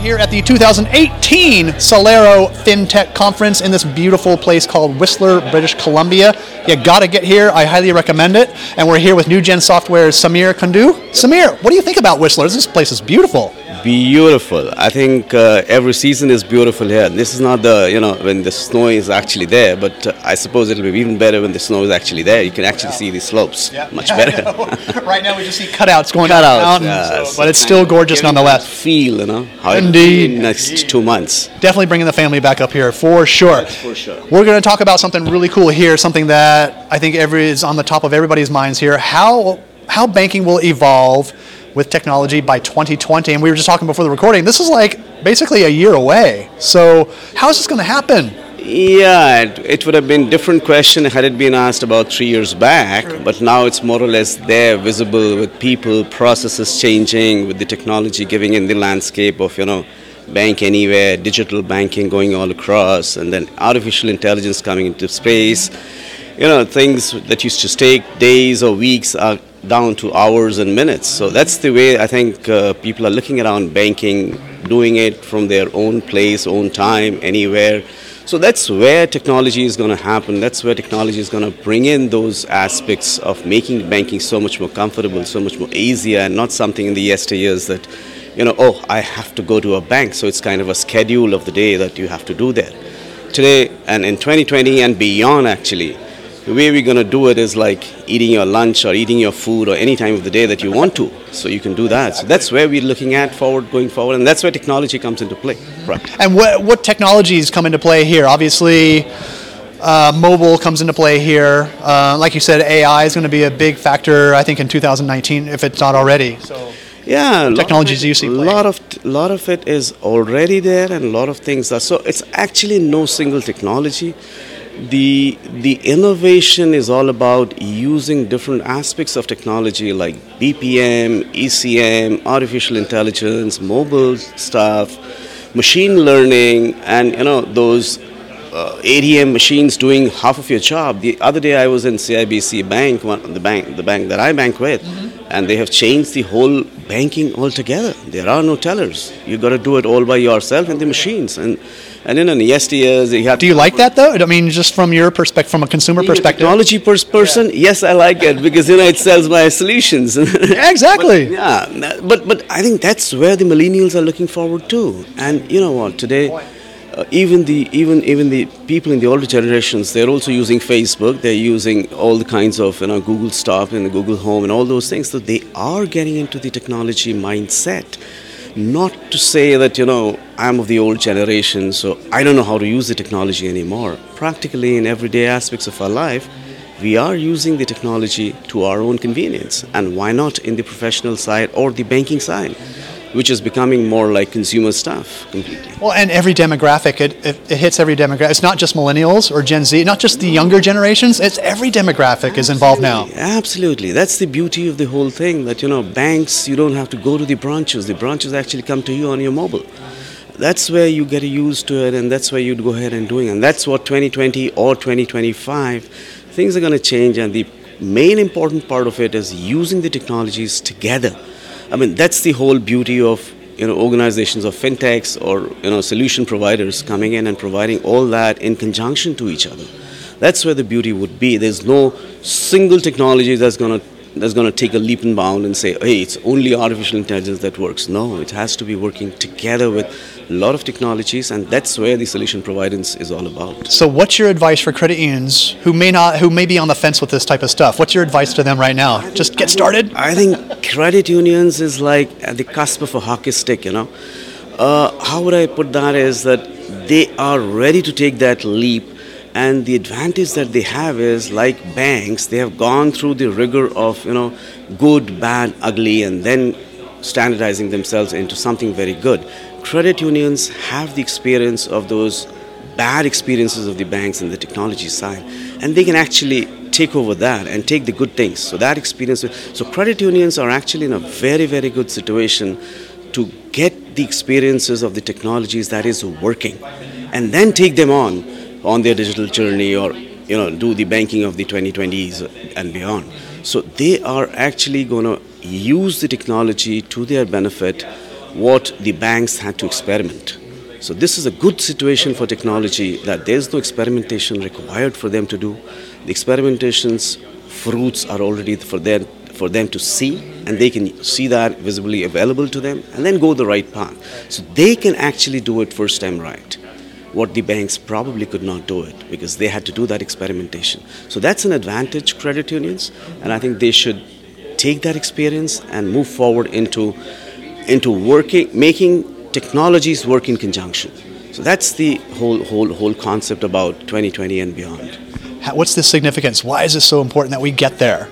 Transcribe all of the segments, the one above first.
here at the 2018 Solero FinTech Conference in this beautiful place called Whistler, British Columbia. You got to get here. I highly recommend it. And we're here with NewGen Software's Samir Kundu. Samir, what do you think about Whistler? This place is beautiful. Beautiful. I think every season is beautiful here. This is not when the snow is actually there, but I suppose it'll be even better when the snow is actually there. You can actually see the slopes much better. Right now we just see cutouts going down the mountain, but it's still gorgeous nonetheless. Feel, how Indeed. It'll be next 2 months. Definitely bringing the family back up here for sure. Yes, for sure. We're going to talk about something really cool here, something that I think is on the top of everybody's minds here. How banking will evolve with technology by 2020, and we were just talking before the recording, this is like basically a year away. So how is this going to happen? Yeah, it would have been a different question had it been asked about 3 years back, but now it's more or less there, visible with people, processes changing, with the technology giving in the landscape of, bank anywhere, digital banking going all across, and then artificial intelligence coming into space. Things that used to take days or weeks are down to hours and minutes. So that's the way I think people are looking around banking, doing it from their own place, own time, anywhere. So that's where technology is going to happen. That's where technology is going to bring in those aspects of making banking so much more comfortable, so much more easier, and not something in the yesteryears that, I have to go to a bank. So it's kind of a schedule of the day that you have to do that. Today, and in 2020 and beyond actually, the way we're going to do it is like eating your lunch or eating your food or any time of the day that you want to. So you can do that. So that's where we're looking at going forward. And that's where technology comes into play. Right. And what technologies come into play here? Obviously, mobile comes into play here. Like you said, AI is going to be a big factor, I think, in 2019, if it's not already. So yeah, technologies you see play. A lot of it is already there, and a lot of things are. So it's actually no single technology. The innovation is all about using different aspects of technology like BPM, ECM, artificial intelligence, mobile stuff, machine learning, and those ATM machines doing half of your job. The other day I was in CIBC Bank, the bank that I bank with, and they have changed the whole banking altogether. There are no tellers. You got to do it all by yourself in the machines. And in yesteryears, you have. Do you like that though? I mean, just from your perspective, from a consumer perspective. Technology person, yes, I like it because it sells my solutions. Yeah, exactly. But I think that's where the millennials are looking forward to. And you know what? Today, even the people in the older generations, they're also using Facebook. They're using all the kinds of Google stuff and Google Home and all those things. So they are getting into the technology mindset. Not to say that, I'm of the old generation, so I don't know how to use the technology anymore. Practically in everyday aspects of our life, we are using the technology to our own convenience. And why not in the professional side or the banking side, which is becoming more like consumer stuff completely. Well, and every demographic, it hits every demographic. It's not just millennials or Gen Z, not just the younger generations, it's every demographic is involved now. Absolutely. That's the beauty of the whole thing, that, banks, you don't have to go to the branches. The branches actually come to you on your mobile. That's where you get used to it, and that's where you'd go ahead and doing it. And that's what 2020 or 2025, things are going to change, and the main important part of it is using the technologies together. I mean, that's the whole beauty of organizations of fintechs or solution providers coming in and providing all that in conjunction to each other. That's where the beauty would be. There's no single technology that's going to take a leap and bound and say, hey, it's only artificial intelligence that works. No, it has to be working together with a lot of technologies, and that's where the solution providence is all about. So what's your advice for credit unions who may be on the fence with this type of stuff? What's your advice to them right now? Just get started? I think credit unions is like at the cusp of a hockey stick, How would I put that is that they are ready to take that leap. And the advantage that they have is, like banks, they have gone through the rigor of, good, bad, ugly, and then standardizing themselves into something very good. Credit unions have the experience of those bad experiences of the banks and the technology side, and they can actually take over that and take the good things. So that experience, so credit unions are actually in a very, very good situation to get the experiences of the technologies that is working, and then take them on their digital journey, or do the banking of the 2020s and beyond. So they are actually going to use the technology to their benefit what the banks had to experiment. So this is a good situation for technology, that there's no experimentation required for them to do. The experimentation's fruits are already for them to see, and they can see that visibly available to them and then go the right path. So they can actually do it first time right, what the banks probably could not do it because they had to do that experimentation. So that's an advantage, credit unions, and I think they should take that experience and move forward into making technologies work in conjunction. So that's the whole concept about 2020 and beyond. What's the significance? Why is it so important that we get there?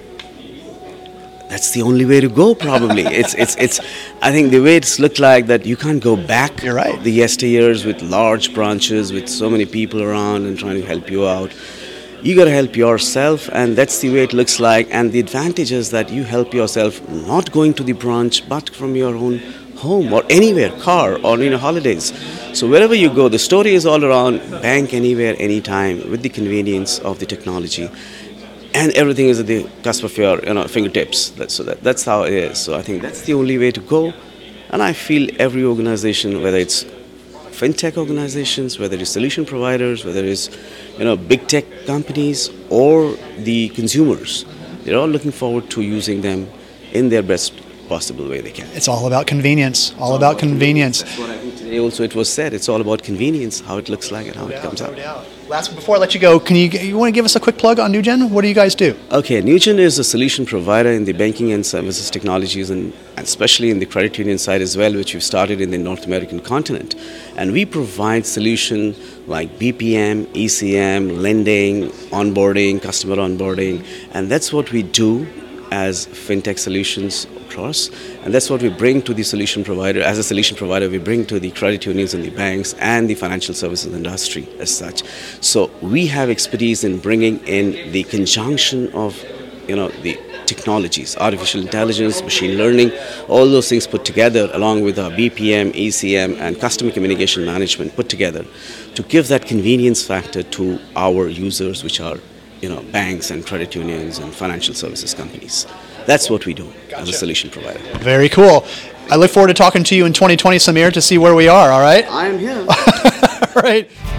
That's the only way to go, probably. It's. I think the way it's looked like that you can't go back. You're right. The yesteryears with large branches, with so many people around and trying to help you out. You got to help yourself, and that's the way it looks like. And the advantage is that you help yourself, not going to the branch, but from your own home or anywhere, car or holidays. So wherever you go, the story is all around bank anywhere, anytime, with the convenience of the technology. And everything is at the cusp of your fingertips. That's how it is. So I think that's the only way to go. And I feel every organization, whether it's fintech organizations, whether it's solution providers, whether it's big tech companies or the consumers, they're all looking forward to using them in their best possible way they can. It's all about convenience. All about convenience. That's what I think today also it was said. It's all about convenience, how it looks like and how it comes out. Before I let you go, you want to give us a quick plug on NewGen? What do you guys do? Okay, NewGen is a solution provider in the banking and services technologies, and especially in the credit union side as well, which we've started in the North American continent. And we provide solutions like BPM, ECM, lending, onboarding, customer onboarding, and that's what we do as fintech solutions across, and that's what we bring to the solution provider. As a solution provider, we bring to the credit unions and the banks and the financial services industry as such. So we have expertise in bringing in the conjunction of the technologies, artificial intelligence, machine learning, all those things put together along with our BPM, ECM and customer communication management put together to give that convenience factor to our users, which are banks and credit unions and financial services companies. That's what we do as a solution provider. Very cool. I look forward to talking to you in 2020, Samir, to see where we are, all right? I am here. All right.